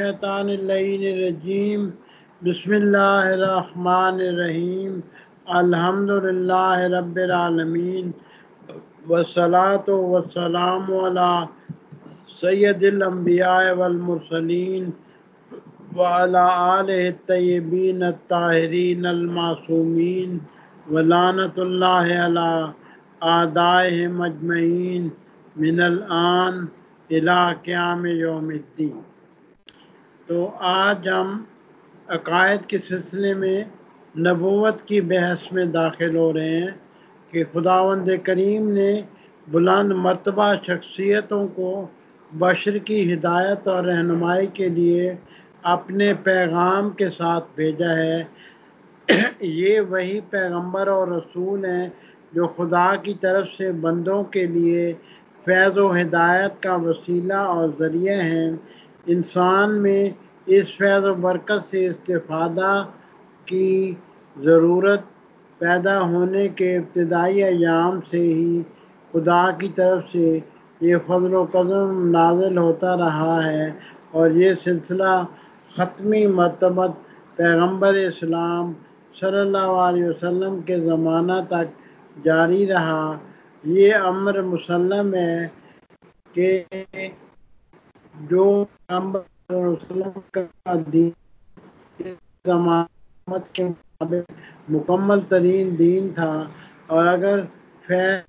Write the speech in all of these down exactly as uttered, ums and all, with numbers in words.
الشیطان اللعین الرجیم بسم اللہ الرحمن الرحیم الحمد للہ رب العالمین والصلاة والسلام علی سید الانبیاء والمرسلین وعلی آلہ الطیبین الطاہرین المعصومین ولعنۃ اللہ علی اعدائہم اجمعین من الآن الی قیام یوم الدین۔ تو آج ہم عقائد کے سلسلے میں نبوت کی بحث میں داخل ہو رہے ہیں کہ خداوند کریم نے بلند مرتبہ شخصیتوں کو بشر کی ہدایت اور رہنمائی کے لیے اپنے پیغام کے ساتھ بھیجا ہے۔ یہ وہی پیغمبر اور رسول ہیں جو خدا کی طرف سے بندوں کے لیے فیض و ہدایت کا وسیلہ اور ذریعہ ہیں۔ انسان میں اس فیض و برکت سے استفادہ کی ضرورت پیدا ہونے کے ابتدائی ایام سے ہی خدا کی طرف سے یہ فضل و کرم نازل ہوتا رہا ہے، اور یہ سلسلہ ختمی مرتبہ پیغمبر اسلام صلی اللہ علیہ وسلم کے زمانہ تک جاری رہا۔ یہ امر مسلم ہے کہ جو پیغمبر صلی اللہ علیہ وسلم کا دین اس زمانہ کے مطابق مکمل ترین دین تھا، اور اگر فیض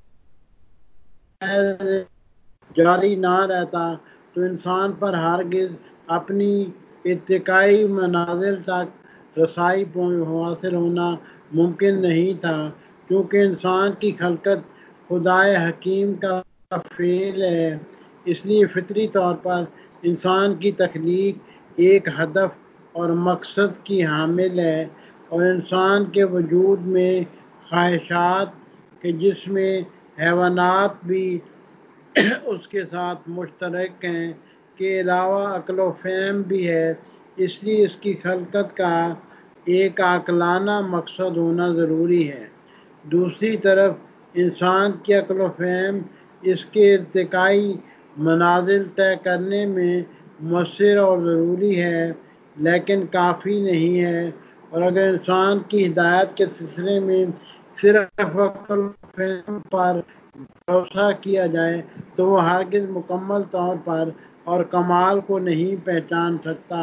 جاری نہ رہتا تو انسان پر ہرگز اپنی ارتقائی منازل تک رسائی حاصل ہونا ممکن نہیں تھا، کیونکہ انسان کی خلقت خدائے حکیم کا فعل ہے۔ اس لیے فطری طور پر انسان کی تخلیق ایک ہدف اور مقصد کی حامل ہے، اور انسان کے وجود میں خواہشات کہ جس میں حیوانات بھی اس کے ساتھ مشترک ہیں کے علاوہ عقل و فہم بھی ہے، اس لیے اس کی خلقت کا ایک عاقلانہ مقصد ہونا ضروری ہے۔ دوسری طرف انسان کی عقل و فہم اس کے ارتقائی منازل طے کرنے میں مؤثر اور ضروری ہے، لیکن کافی نہیں ہے، اور اگر انسان کی ہدایت کے سلسلے میں صرف عقل و فہم پر بھروسہ کیا جائے تو وہ ہرگز مکمل طور پر اور کمال کو نہیں پہچان سکتا۔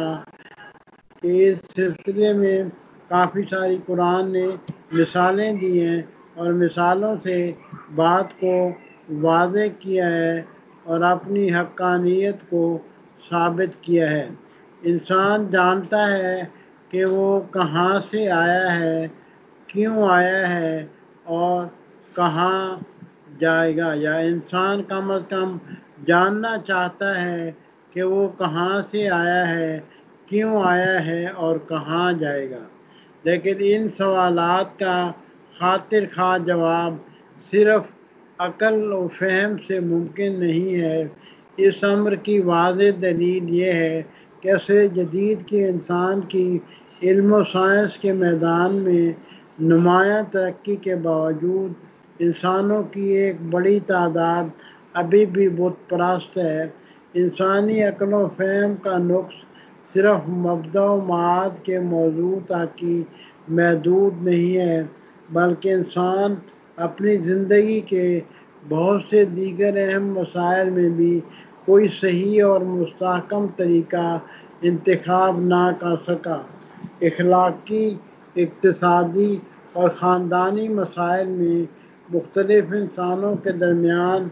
کہ اس سلسلے میں کافی ساری قرآن نے مثالیں دی ہیں، اور مثالوں سے بات کو واضح کیا ہے اور اپنی حقانیت کو ثابت کیا ہے۔ انسان جانتا ہے کہ وہ کہاں سے آیا ہے، کیوں آیا ہے اور کہاں جائے گا، یا انسان کم از کم جاننا چاہتا ہے کہ وہ کہاں سے آیا ہے، کیوں آیا ہے اور کہاں جائے گا۔ لیکن ان سوالات کا خاطر خواہ جواب صرف عقل و فہم سے ممکن نہیں ہے۔ اس امر کی واضح دلیل یہ ہے کہ عصر جدید کے انسان کی علم و سائنس کے میدان میں نمایاں ترقی کے باوجود انسانوں کی ایک بڑی تعداد ابھی بھی بت پرست ہے۔ انسانی عقل و فہم کا نقص صرف مبدا و معاد کے موضوع تک ہی محدود نہیں ہے، بلکہ انسان اپنی زندگی کے بہت سے دیگر اہم مسائل میں بھی کوئی صحیح اور مستحکم طریقہ انتخاب نہ کر سکا۔ اخلاقی، اقتصادی اور خاندانی مسائل میں مختلف انسانوں کے درمیان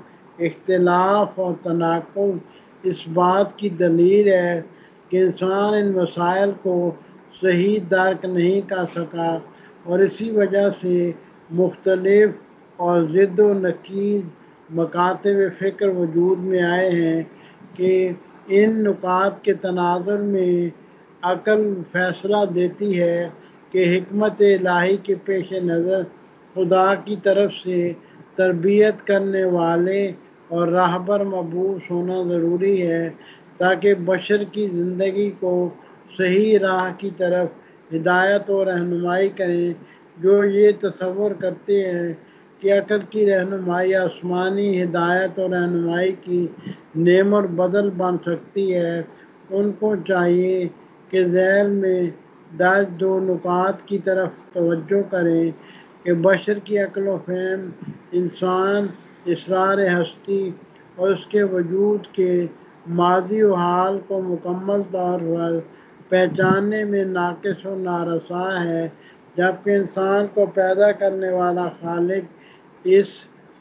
اختلاف اور تناقض اس بات کی دلیل ہے کہ انسان ان مسائل کو صحیح درک نہیں کر سکا، اور اسی وجہ سے مختلف اور ضد و نقیض مکاتب فکر وجود میں آئے ہیں۔ کہ ان نکات کے تناظر میں عقل فیصلہ دیتی ہے کہ حکمت الہی کے پیش نظر خدا کی طرف سے تربیت کرنے والے اور راہبر مبعوث ہونا ضروری ہے، تاکہ بشر کی زندگی کو صحیح راہ کی طرف ہدایت و رہنمائی کریں۔ جو یہ تصور کرتے ہیں کہ عقل کی رہنمائی آسمانی ہدایت و رہنمائی کی نعم اور بدل بن سکتی ہے، ان کو چاہیے کہ ذیل میں درج دو نکات کی طرف توجہ کریں کہ بشر کی عقل و فہم انسان اسرار ہستی اور اس کے وجود کے ماضی و حال کو مکمل طور پر پہچاننے میں ناقص و نارسا ہے، جبکہ انسان کو پیدا کرنے والا خالق اس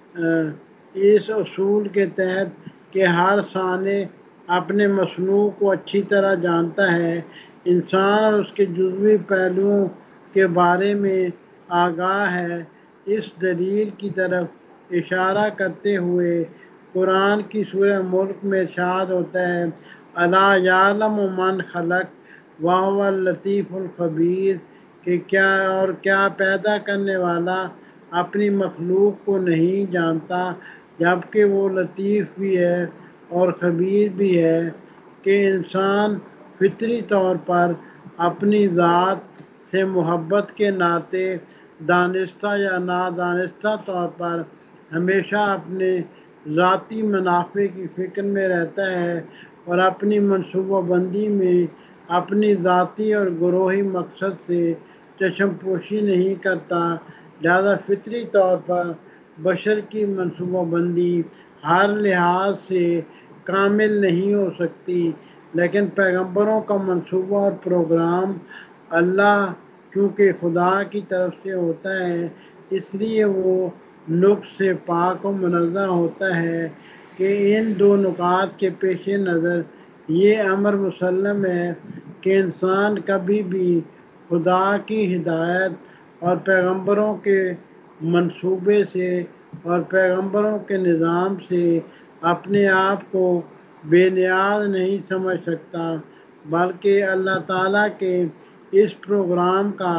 اس اصول کے تحت کہ ہر صانع اپنے مصنوع کو اچھی طرح جانتا ہے، انسان اور اس کے جزوی پہلوؤں کے بارے میں آگاہ ہے، اس دلیل کی طرف اشارہ کرتے ہوئے قرآن کی سورہ ملک میں ارشاد ہوتا ہے: الا یعلم من خلق وہو اللطیف الخبیر، کہ کیا اور کیا پیدا کرنے والا اپنی مخلوق کو نہیں جانتا جبکہ وہ لطیف بھی ہے اور خبیر بھی ہے، کہ انسان فطری طور پر اپنی ذات سے محبت کے ناطے دانستہ یا نادانستہ طور پر ہمیشہ اپنے ذاتی منافع کی فکر میں رہتا ہے اور اپنی منصوبہ بندی میں اپنی ذاتی اور گروہی مقصد سے چشم پوشی نہیں کرتا، لہذا فطری طور پر بشر کی منصوبہ بندی ہر لحاظ سے کامل نہیں ہو سکتی، لیکن پیغمبروں کا منصوبہ اور پروگرام اللہ کیونکہ خدا کی طرف سے ہوتا ہے، اس لیے وہ نقص سے پاک و منزہ ہوتا ہے کہ ان دو نکات کے پیش نظر یہ امر مسلم ہے کہ انسان کبھی بھی خدا کی ہدایت اور پیغمبروں کے منصوبے سے اور پیغمبروں کے نظام سے اپنے آپ کو بے نیاز نہیں سمجھ سکتا، بلکہ اللہ تعالیٰ کے اس پروگرام کا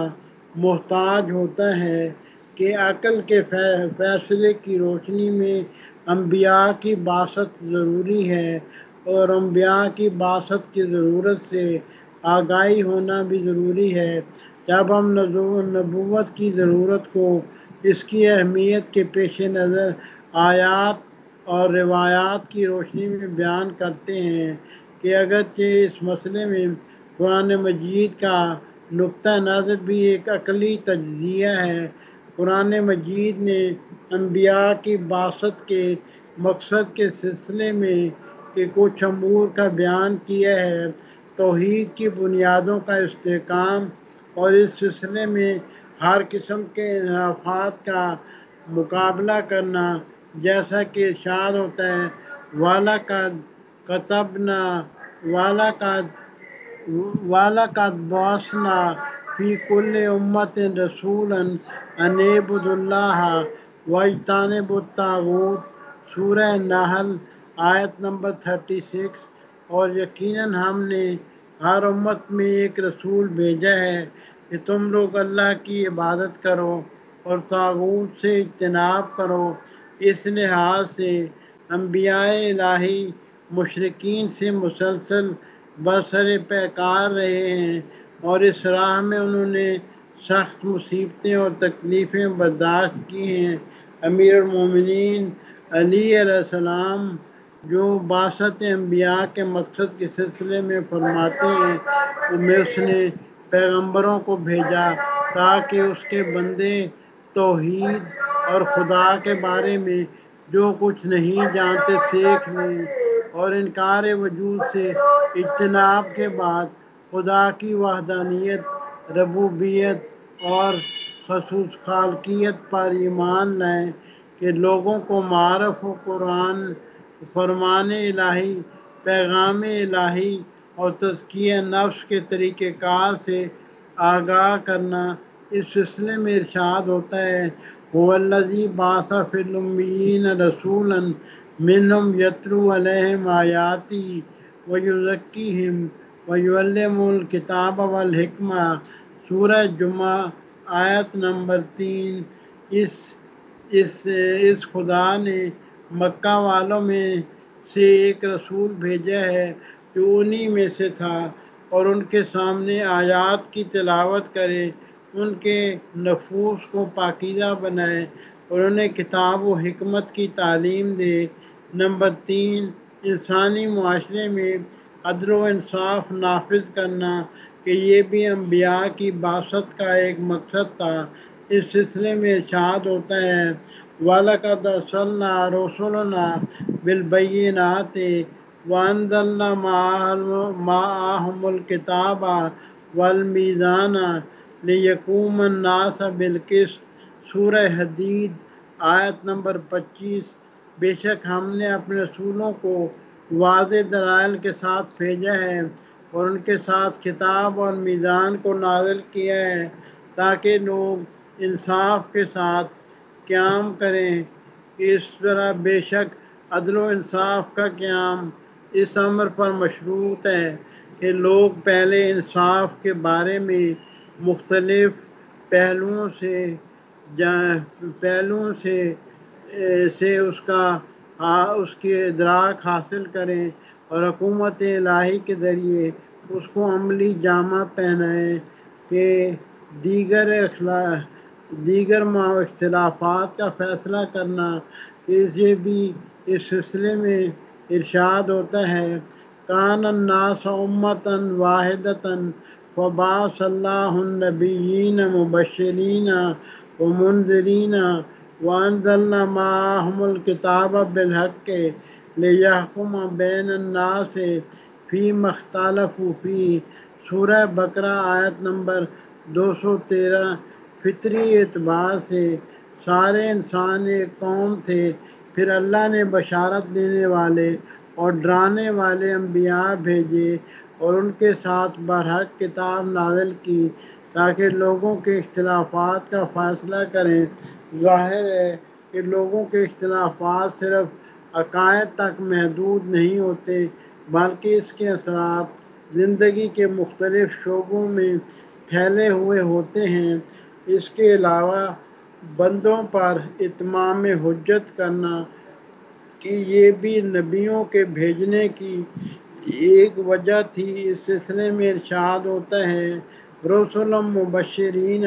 محتاج ہوتا ہے کہ عقل کے فیصلے کی روشنی میں انبیاء کی بعثت ضروری ہے اور انبیاء کی بعثت کی ضرورت سے آگاہی ہونا بھی ضروری ہے۔ جب ہم نبوت کی ضرورت کو اس کی اہمیت کے پیش نظر آیات اور روایات کی روشنی میں بیان کرتے ہیں کہ اگرچہ اس مسئلے میں قرآن مجید کا نقطہ نظر بھی ایک عقلی تجزیہ ہے، قرآن مجید نے انبیاء کی بعثت کے مقصد کے سلسلے میں کہ کچھ امور کا بیان کیا ہے، توحید کی بنیادوں کا استحکام اور اس سلسلے میں ہر قسم کے انحرافات کا مقابلہ کرنا، جیسا کہ ارشاد ہوتا ہے: وَلَقَدْ كَتَبْنَا وَلَقَدْ وَلَقَدْ بَعَثْنَا فِي كُلِّ أُمَّةٍ رَسُولًا أَنِ اعْبُدُوا اللَّهَ وَاجْتَنِبُوا الطَّاغُوتَ، سورہ نحل آیت نمبر چھتیس۔ اور یقیناً ہم نے ہر امت میں ایک رسول بھیجا ہے کہ تم لوگ اللہ کی عبادت کرو اور طاغوت سے اجتناب کرو، اس لحاظ سے انبیاء الہی مشرکین سے مسلسل برسر پیکار رہے ہیں اور اس راہ میں انہوں نے سخت مصیبتیں اور تکلیفیں برداشت کی ہیں۔ امیر المومنین علی علیہ السلام جو بعثت انبیاء کے مقصد کے سلسلے میں فرماتے ہیں کہ اس نے پیغمبروں کو بھیجا تاکہ اس کے بندے توحید اور خدا کے بارے میں جو کچھ نہیں جانتے سیکھ لیں اور انکار وجود سے اجتناب کے بعد خدا کی وحدانیت، ربوبیت اور خصوص خالقیت پر ایمان لائیں، کہ لوگوں کو معارف و قرآن، فرمان الہی، پیغام الہی اور تزکیہ نفس کے طریقہ کار سے آگاہ کرنا۔ اس سلسلے میں ارشاد ہوتا ہے: هُوَ الَّذِي بَعَثَ فِي الْأُمِّيِّينَ رَسُولًا مِّنْهُمْ يَتْلُو عَلَيْهِمْ آيَاتِهِ وَيُزَكِّيهِمْ وَيُعَلِّمُهُمُ الْكِتَابَ وَالْحِکْمَةَ، سورہ جمعہ آیت نمبر تین۔ اس اس اس خدا نے مکہ والوں میں سے ایک رسول بھیجا ہے جو انہی میں سے تھا اور ان کے سامنے آیات کی تلاوت کرے، ان کے نفوس کو پاکیزہ بنائے اور انہیں کتاب و حکمت کی تعلیم دے۔ نمبر تین، انسانی معاشرے میں عدل و انصاف نافذ کرنا کہ یہ بھی انبیاء کی بعثت کا ایک مقصد تھا۔ اس سلسلے میں ارشاد ہوتا ہے وَلَقَدْ أَرْسَلْنَا رُسُلَنَا بِالْبَيِّنَاتِ وَأَنزَلْنَا مَعَهُمُ الْكِتَابَ وَالْمِيزَانَ لِيَقُومَ النَّاسَ بِالْقِسْطِ۔ سورہ حدید آیت نمبر پچیس۔ بے شک ہم نے اپنے رسولوں کو واضح دلائل کے ساتھ بھیجا ہے اور ان کے ساتھ کتاب اور میزان کو نازل کیا ہے تاکہ لوگ انصاف کے ساتھ قیام کریں۔ اس طرح بے شک عدل و انصاف کا قیام اس امر پر مشروط ہے کہ لوگ پہلے انصاف کے بارے میں مختلف پہلوؤں سے پہلوؤں سے سے اس کا اس کی ادراک حاصل کریں اور حکمت الہی کے ذریعے اس کو عملی جامہ پہنائیں کہ دیگر دیگر اختلافات کا فیصلہ کرنا۔ یہ بھی اس سلسلے میں ارشاد ہوتا ہے کان الناس امۃ واحدۃ فبعث اللہ النبیین مبشرین ومنذرین وانزلنا معهم الکتاب بالحق لیحکم بین الناس فیما اختلفوا فیہ۔ سورہ بقرہ آیت نمبر دو سو تیرہ۔ فطری اعتبار سے سارے انسان ایک قوم تھے، پھر اللہ نے بشارت دینے والے اور ڈرانے والے انبیاء بھیجے اور ان کے ساتھ برحق کتاب نازل کی تاکہ لوگوں کے اختلافات کا فیصلہ کریں۔ ظاہر ہے کہ لوگوں کے اختلافات صرف عقائد تک محدود نہیں ہوتے بلکہ اس کے اثرات زندگی کے مختلف شعبوں میں پھیلے ہوئے ہوتے ہیں۔ اس کے علاوہ بندوں پر اتمام حجت کرنا کہ یہ بھی نبیوں کے بھیجنے کی ایک وجہ تھی۔ اس سلسلے میں ارشاد ہوتا ہے رسلا مبشرین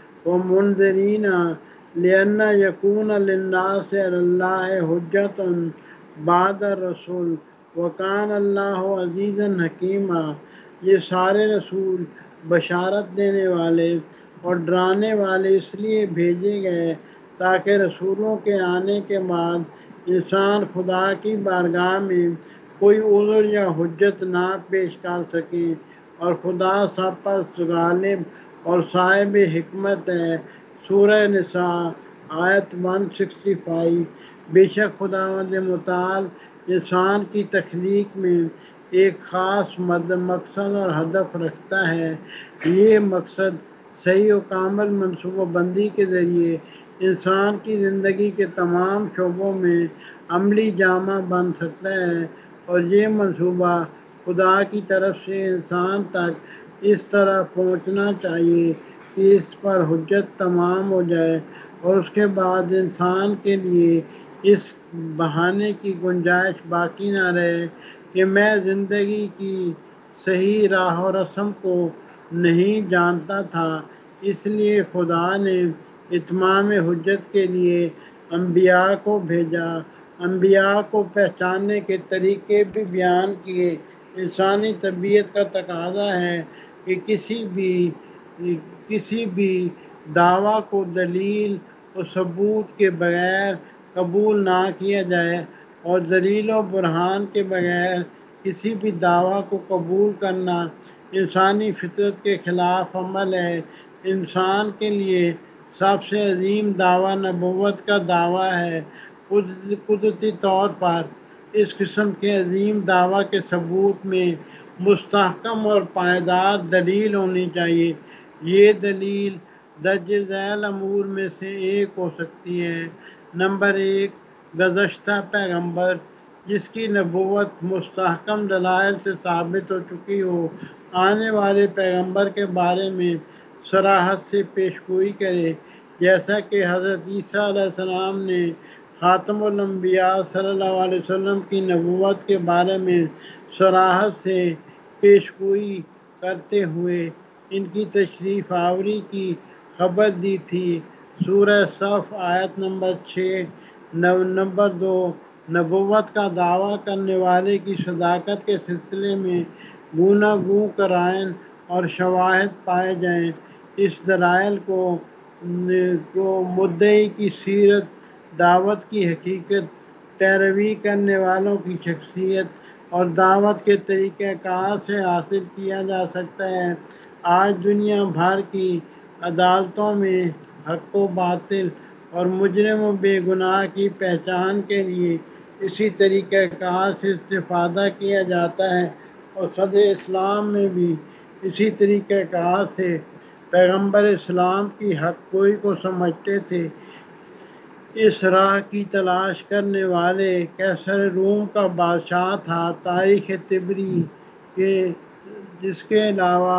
ومنذرین لئلا یکون للناس علی اللہ حجۃ بعد الرسل وکان اللہ عزیزا حکیما۔ یہ سارے رسول بشارت دینے والے اور ڈرانے والے اس لیے بھیجے گئے تاکہ رسولوں کے آنے کے بعد انسان خدا کی بارگاہ میں کوئی عذر یا حجت نہ پیش کر سکے، اور خدا سب پر غالب اور صاحب حکمت ہے۔ سورہ نساء آیت ایک سو پچاس۔ بے شک خداوند متعال انسان کی تخلیق میں ایک خاص مقصد اور ہدف رکھتا ہے۔ یہ مقصد صحیح و کامل منصوبہ بندی کے ذریعے انسان کی زندگی کے تمام شعبوں میں عملی جامہ بن سکتا ہے، اور یہ منصوبہ خدا کی طرف سے انسان تک اس طرح پہنچنا چاہیے کہ اس پر حجت تمام ہو جائے اور اس کے بعد انسان کے لیے اس بہانے کی گنجائش باقی نہ رہے کہ میں زندگی کی صحیح راہ و رسم کو نہیں جانتا تھا۔ اس لیے خدا نے اتمام حجت کے لیے انبیاء کو بھیجا، انبیاء کو پہچاننے کے طریقے بھی بیان کیے۔ انسانی طبیعت کا تقاضا ہے کہ کسی بھی کسی بھی دعویٰ کو دلیل و ثبوت کے بغیر قبول نہ کیا جائے، اور دلیل و برہان کے بغیر کسی بھی دعویٰ کو قبول کرنا انسانی فطرت کے خلاف عمل ہے۔ انسان کے لیے سب سے عظیم دعویٰ نبوت کا دعویٰ ہے۔ قدرتی طور پر اس قسم کے عظیم دعویٰ کے ثبوت میں مستحکم اور پائیدار دلیل ہونی چاہیے۔ یہ دلیل درج ذیل امور میں سے ایک ہو سکتی ہے۔ نمبر ایک، گزشتہ پیغمبر جس کی نبوت مستحکم دلائل سے ثابت ہو چکی ہو آنے والے پیغمبر کے بارے میں صراحت سے پیش گوئی کرے، جیسا کہ حضرت عیسیٰ علیہ السلام نے خاتم الانبیاء صلی اللہ علیہ وسلم کی نبوت کے بارے میں صراحت سے پیش گوئی کرتے ہوئے ان کی تشریف آوری کی خبر دی تھی۔ سورہ صف آیت نمبر چھ۔ نمبر دو، نبوت کا دعویٰ کرنے والے کی صداقت کے سلسلے میں گوناگوں قرائن اور شواہد پائے جائیں، اس دلائل کو کو مدعی کی سیرت، دعوت کی حقیقت، پیروی کرنے والوں کی شخصیت اور دعوت کے طریقہ کار سے حاصل کیا جا سکتا ہے۔ آج دنیا بھر کی عدالتوں میں حق و باطل اور مجرم و بے گناہ کی پہچان کے لیے اسی طریقہ کار سے استفادہ کیا جاتا ہے، اور صدر اسلام میں بھی اسی طریقہ کار سے پیغمبر اسلام کی حق گوئی کو سمجھتے تھے۔ اس راہ کی تلاش کرنے والے قیصر روم کا بادشاہ تھا۔ تاریخ طبری کے جس کے علاوہ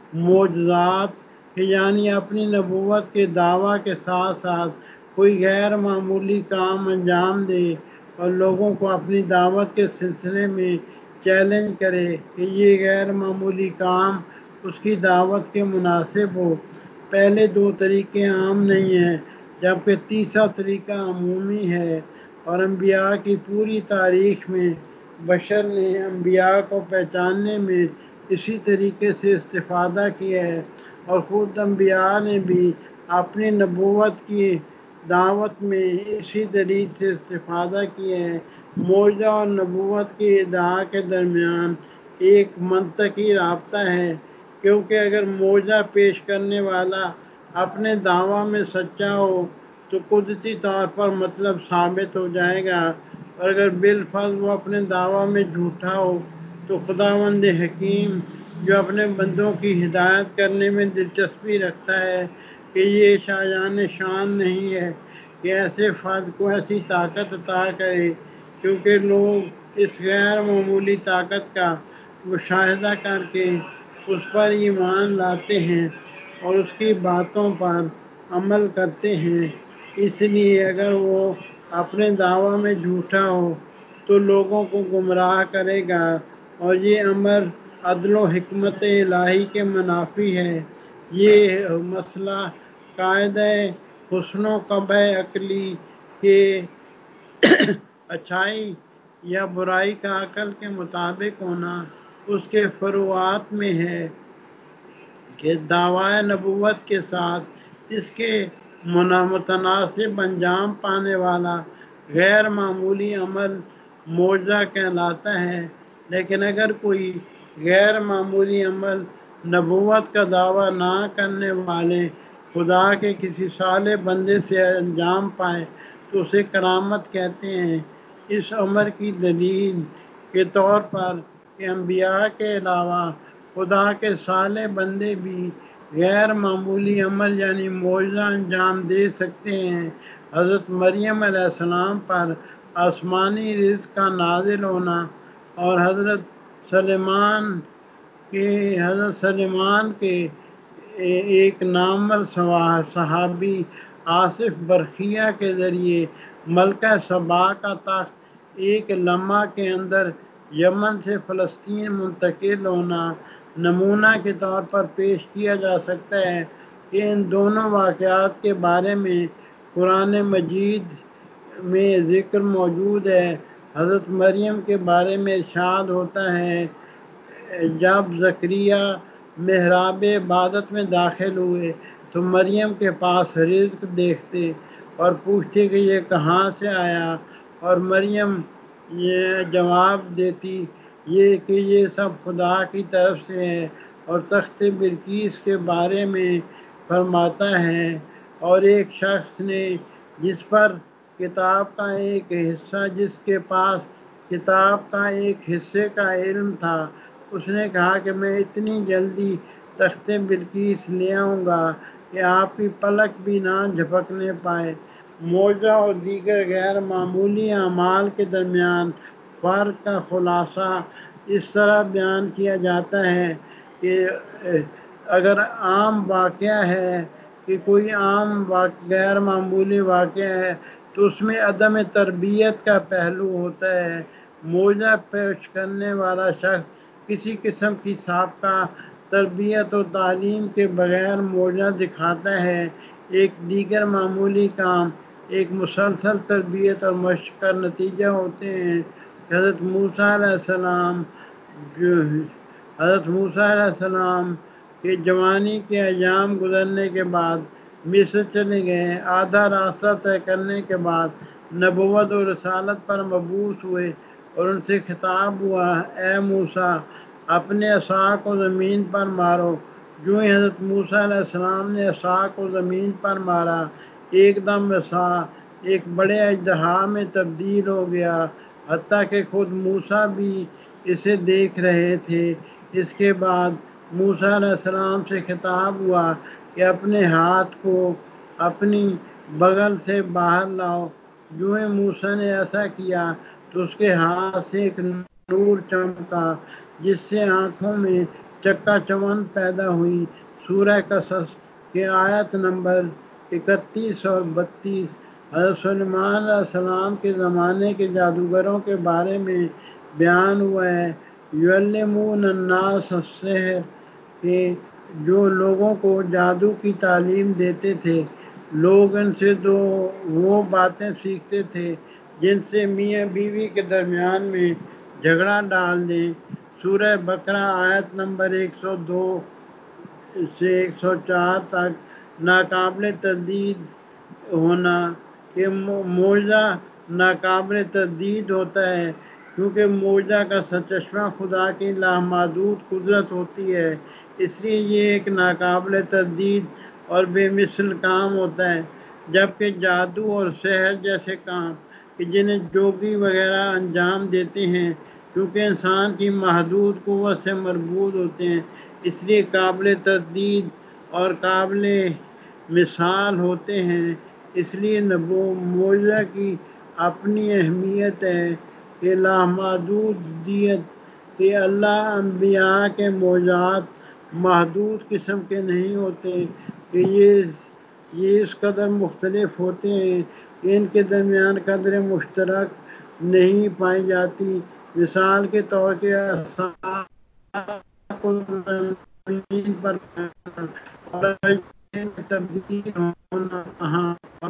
معجزات یعنی اپنی نبوت کے دعویٰ کے ساتھ ساتھ کوئی غیر معمولی کام انجام دے اور لوگوں کو اپنی دعوت کے سلسلے میں چیلنج کرے کہ یہ غیر معمولی کام اس کی دعوت کے مناسب ہو، پہلے دو طریقے عام نہیں ہیں جبکہ تیسرا طریقہ عمومی ہے، اور انبیاء کی پوری تاریخ میں بشر نے انبیاء کو پہچاننے میں اسی طریقے سے استفادہ کیا ہے، اور خود انبیاء نے بھی اپنی نبوت کی دعوت میں اسی دلیل سے استفادہ کیا ہے۔ معجزہ اور نبوت کے ادعا کے درمیان ایک منطقی رابطہ ہے، کیونکہ اگر معجزہ پیش کرنے والا اپنے دعویٰ میں سچا ہو تو قدرتی طور پر مطلب ثابت ہو جائے گا، اور اگر بالفرض وہ اپنے دعویٰ میں جھوٹا ہو تو خداوند حکیم جو اپنے بندوں کی ہدایت کرنے میں دلچسپی رکھتا ہے کہ یہ شایان شان نہیں ہے کہ ایسے فرد کو ایسی طاقت عطا کرے، کیونکہ لوگ اس غیر معمولی طاقت کا مشاہدہ کر کے اس پر ایمان لاتے ہیں اور اس کی باتوں پر عمل کرتے ہیں۔ اس لیے اگر وہ اپنے دعویٰ میں جھوٹا ہو تو لوگوں کو گمراہ کرے گا، اور یہ امر عدل و حکمت الہی کے منافی ہے۔ یہ مسئلہ قاعدہ حسن و قبح عقلی کہ اچھائی یا برائی کا عقل کے مطابق ہونا اس کے فروعات میں ہے کہ دعویٰ نبوت کے ساتھ اس کے متناسب انجام پانے والا غیر معمولی عمل معجزہ کہلاتا ہے، لیکن اگر کوئی غیر معمولی عمل نبوت کا دعویٰ نہ کرنے والے خدا کے کسی صالح بندے سے انجام پائے تو اسے کرامت کہتے ہیں۔ اس امر کی دلیل کے طور پر کہ انبیاء کے علاوہ خدا کے صالح بندے بھی غیر معمولی عمل یعنی معجزہ انجام دے سکتے ہیں، حضرت مریم علیہ السلام پر آسمانی رزق کا نازل ہونا اور حضرت سلیمان کے حضرت سلیمان کے ایک نامور صحابی آصف برقیہ کے ذریعے ملکہ سبا کا تخت ایک لمحہ کے اندر یمن سے فلسطین منتقل ہونا نمونہ کے طور پر پیش کیا جا سکتا ہے کہ ان دونوں واقعات کے بارے میں قرآن مجید میں ذکر موجود ہے۔ حضرت مریم کے بارے میں ارشاد ہوتا ہے، جب زکریا محراب عبادت میں داخل ہوئے تو مریم کے پاس رزق دیکھتے اور پوچھتے کہ یہ کہاں سے آیا، اور مریم یہ جواب دیتی یہ کہ یہ سب خدا کی طرف سے ہے، اور تخت بلقیس کے بارے میں فرماتا ہے، اور ایک شخص نے جس پر کتاب کا ایک حصہ جس کے پاس کتاب کا ایک حصے کا علم تھا، اس نے کہا کہ میں اتنی جلدی تخت بلقیس لے آؤں گا کہ آپ کی پلک بھی نہ جھپکنے پائے۔ معجزہ اور دیگر غیر معمولی اعمال کے درمیان فرق کا خلاصہ اس طرح بیان کیا جاتا ہے کہ اگر عام واقعہ ہے کہ کوئی عام غیر معمولی واقعہ ہے تو اس میں عدم تربیت کا پہلو ہوتا ہے۔ معجزہ پیش کرنے والا شخص کسی قسم کی سابقہ تربیت و تعلیم کے بغیر معجزہ دکھاتا ہے۔ ایک دیگر معمولی کام ایک مسلسل تربیت اور مشق کا نتیجہ ہوتے ہیں۔ حضرت موسیٰ علیہ السلام جو حضرت موسیٰ علیہ السلام کے جوانی کے ایام گزرنے کے بعد مصر چلے گئے۔ آدھا راستہ طے کرنے کے بعد نبوت و رسالت پر مبعوث ہوئے اور ان سے خطاب ہوا، اے موسیٰ، اپنے عصا کو زمین پر مارو۔ جو ہی حضرت موسیٰ علیہ السلام نے عصا کو زمین پر مارا، ایک دم عصا ایک بڑے اژدہا میں تبدیل ہو گیا، حتیٰ کہ خود موسیٰ بھی اسے دیکھ رہے تھے۔ اس کے بعد موسیٰ علیہ السلام سے خطاب ہوا کہ اپنے ہاتھ کو اپنی بغل سے باہر لاؤ۔ جو ہی موسیٰ نے ایسا کیا تو اس کے ہاتھ سے ایک نور چمکا، جس سے آنکھوں میں چکا چوند پیدا ہوئی۔ سورہ قصص کے آیت نمبر اکتیس اور بتیس حضرت سلیمان علیہ السلام کے زمانے کے جادوگروں کے بارے میں بیان ہوا ہے، یعلمون الناس السحر، کہ جو لوگوں کو جادو کی تعلیم دیتے تھے۔ لوگ ان سے تو وہ باتیں سیکھتے تھے جن سے میاں بیوی کے درمیان میں جھگڑا ڈال دیں۔ سورہ بقرہ آیت نمبر ایک سو دو سے ایک سو چار تک ناقابل تردید ہونا، کہ معجزہ ناقابل تردید ہوتا ہے، کیونکہ معجزہ کا سرچشمہ خدا کی لامحدود قدرت ہوتی ہے، اس لیے یہ ایک ناقابل تردید اور بے مثل کام ہوتا ہے۔ جبکہ جادو اور سحر جیسے کام کہ جنہیں جوگی وغیرہ انجام دیتے ہیں، کیونکہ انسان کی محدود قوت سے مربوط ہوتے ہیں، اس لیے قابل تردید اور قابل مثال ہوتے ہیں۔ اس لیے معجزہ کی اپنی اہمیت ہے کہ لامحدودیت، کہ اللہ انبیاء کے معجزات محدود قسم کے نہیں ہوتے، کہ یہ یہ اس قدر مختلف ہوتے ہیں کہ ان کے درمیان قدر مشترک نہیں پائی جاتی۔ مثال کے طور کے عصا کو زمین پر اور تبدیل ہونا کہاں، اور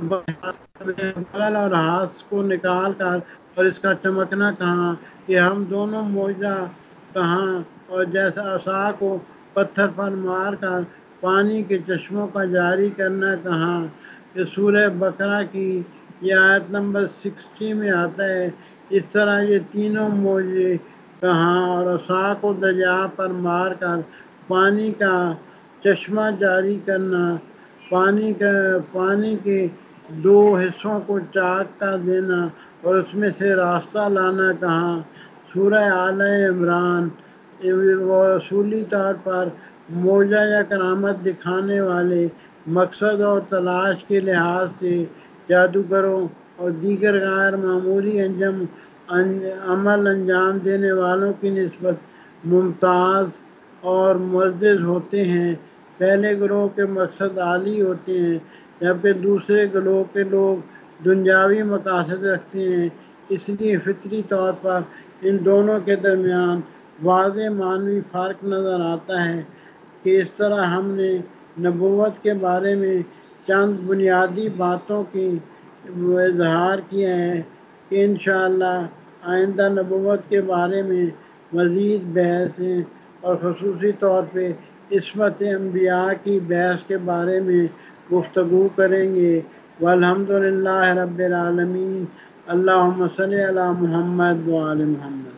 بغل اور ہاتھ کو نکال کر اور اس کا چمکنا کہاں، کہ ہم دونوں معجزہ کہاں، اور جیسا عصا کو پتھر پر مار کر پانی کے چشموں کا جاری کرنا کہاں، کہ سورہ بقرہ کی یہ آیت نمبر ساٹھ میں آتا ہے۔ اس طرح یہ تینوں معجزے کہاں، اور عصا کو دریا پر مار کر پانی کا چشمہ جاری کرنا، پانی کا پانی کے دو حصوں کو چاک کر دینا اور اس میں سے راستہ لانا کہاں۔ سورہ آل عمران۔ وہ اصولی طور پر معجزہ یا کرامت دکھانے والے مقصد اور تلاش کے لحاظ سے جادوگروں اور دیگر غیر معمولی انجم عمل انجام دینے والوں کی نسبت ممتاز اور معزز ہوتے ہیں۔ پہلے گروہ کے مقصد عالی ہوتے ہیں، جبکہ دوسرے گروہ کے لوگ دنیاوی مقاصد رکھتے ہیں۔ اس لیے فطری طور پر ان دونوں کے درمیان واضح معنوی فرق نظر آتا ہے، کہ اس طرح ہم نے نبوت کے بارے میں چند بنیادی باتوں کی اظہار کیا ہے، کہ انشاءاللہ آئندہ نبوت کے بارے میں مزید بحثیں اور خصوصی طور پہ عصمت انبیاء کی بحث کے بارے میں گفتگو کریں گے۔ والحمدللہ رب العالمین۔ اللہم صلی علی محمد وآل محمد۔